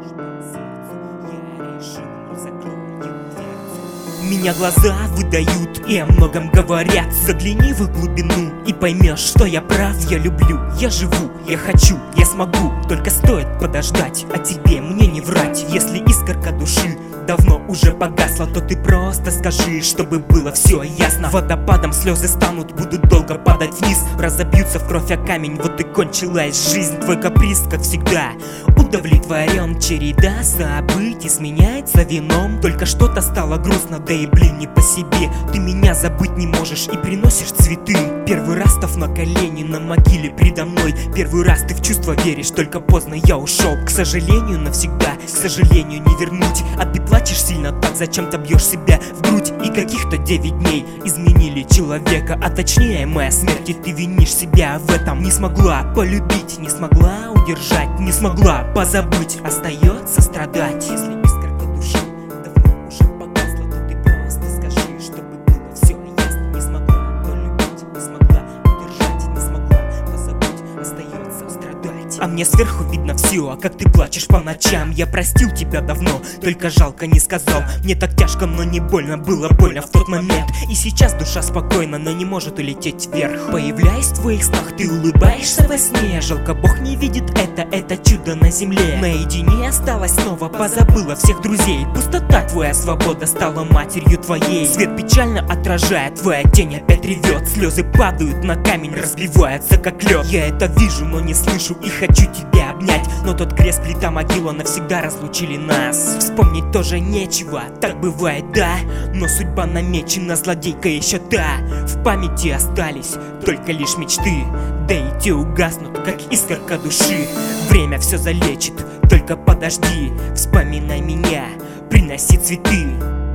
Меня глаза выдают и о многом говорят. Загляни в их глубину и поймешь, что я прав. Я люблю, я живу, я хочу, я смогу. Только стоит подождать, а тебе мне не врать. Если искорка души давно уже погасла, то ты просто скажи, чтобы было все ясно. Водопадом слезы станут, будут долго падать вниз, разобьются в кровь о камень, вот и кончилась жизнь. Твой каприз, как всегда, удовлетворен. Череда событий сменяется вином. Только что-то стало грустно, да и блин не по себе. Ты меня забыть не можешь и приносишь цветы. Первый раз став на колени на могиле предо мной. Первый раз ты в чувства веришь, только поздно я ушел. К сожалению, навсегда, к сожалению, не вернуть. А ты плачешь сильно так, зачем-то бьешь себя в грудь. И каких-то 9 дней изменили человека, а точнее моя смерть. И ты винишь себя в этом. Не смогла полюбить, не смогла удержать, не смогла позабыть, остается страдать. Если искорка души давно уже погасла, то ты просто скажи, чтобы было все ясно. Не смогла полюбить, не смогла удержать, не смогла позабыть, остается страдать. А мне сверху видно все, а как ты плачешь по ночам. Я простил тебя давно, только жалко не сказал. Мне так тяжко, но не больно, было больно в тот момент. И сейчас душа спокойна, но не может улететь вверх. Появляясь в твоих снах, ты улыбаешься во сне. Жалко, Бог не видит это чудо на земле. Наедине осталась снова, позабыла всех друзей. Пустота, твоя свобода стала матерью твоей. Свет печально отражает, твоя тень опять ревет. Слезы падают на камень, разбиваются как лед. Я это вижу, но не слышу и хочу тебя обнять. Но тот крест, плита, могила навсегда разлучили нас. Вспомнить тоже нечего, так бывает, да. Но судьба намечена, злодейка еще та. В памяти остались только лишь мечты, да и те угаснут, как искорка души. Время все залечит, только подожди. Вспоминай меня, приноси цветы.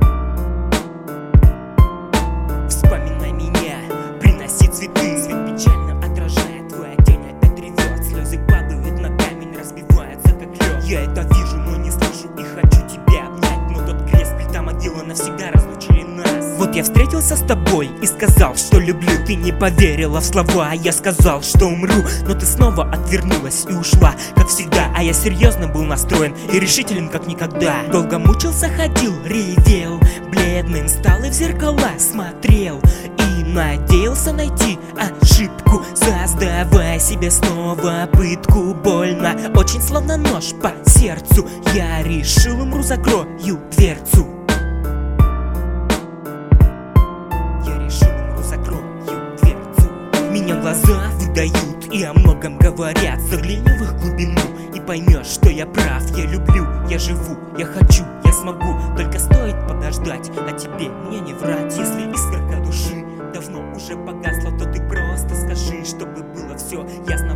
Вспоминай меня, приноси цветы. Свет печально отражает, твоя тень опять ревет. Слезы падают на камень, разбиваются как лед. Я это вижу, но не слышу и хочу тебя обнять. Но тот крест, плита, могила навсегда разлучили нас. Вот я встретился с тобой и сказал, что люблю. Ты не поверила в слова, а я сказал, что умру. Но ты снова отвернулась и ушла, как всегда. А я серьезно был настроен и решителен, как никогда. Долго мучился, ходил, ревел, бледным стал и в зеркала смотрел. И надеялся найти ошибку, создавая себе снова пытку. Больно, очень словно нож по сердцу. Я решил, умру, закрою дверцу. Меня глаза выдают и о многом говорят. Загляни в их глубину и поймешь, что я прав. Я люблю, я живу, я хочу, я смогу. Только стоит подождать, а тебе мне не врать. Если искорка души давно уже погасла, то ты просто скажи, чтобы было все ясно.